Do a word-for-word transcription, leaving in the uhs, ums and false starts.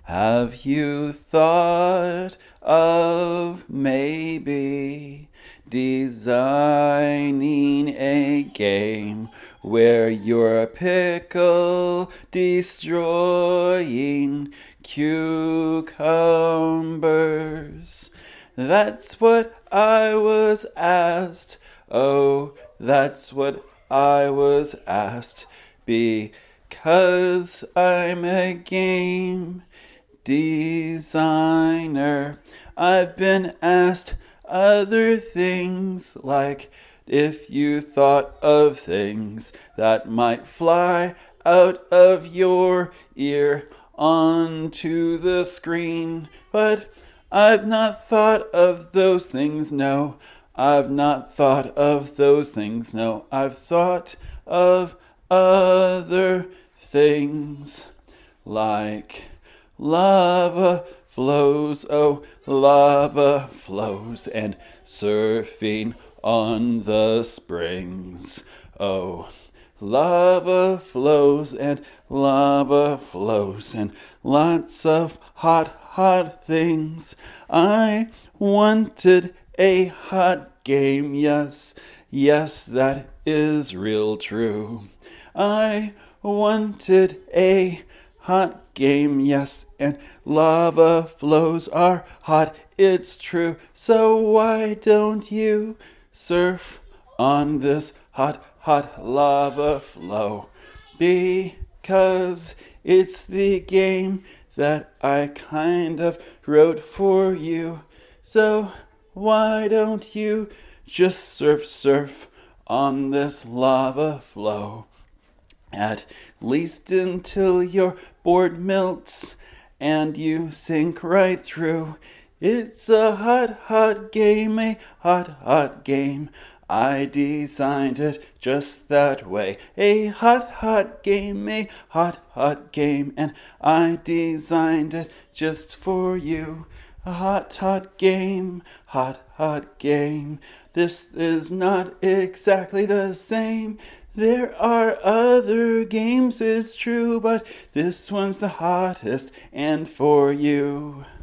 Have you thought of maybe designing a game where you're a pickle destroying cucumbers? That's what I was asked. Oh, that's what I was asked. Because I'm a game designer. I've been asked other things, like if you thought of things that might fly out of your ear onto the screen. But I've not thought of those things, no. I've not thought of those things, no. I've thought of other things, like lava flows, oh, lava flows, and surfing on the springs. Oh, lava flows and lava flows and lots of hot, hot things. I wanted a hot game, yes, yes, that is real true. I wanted a hot game, yes, and lava flows are hot, it's true. So why don't you surf on this hot, hot lava flow? Because it's the game that I kind of wrote for you. So why don't you just surf, surf on this lava flow? At least until your board melts and you sink right through. It's a hot, hot game, a hot, hot game. I designed it just that way. A hot, hot game, a hot, hot game. And I designed it just for you. A hot, hot game, hot, hot game. This is not exactly the same. There are other games, it's true, but this one's the hottest, and for you.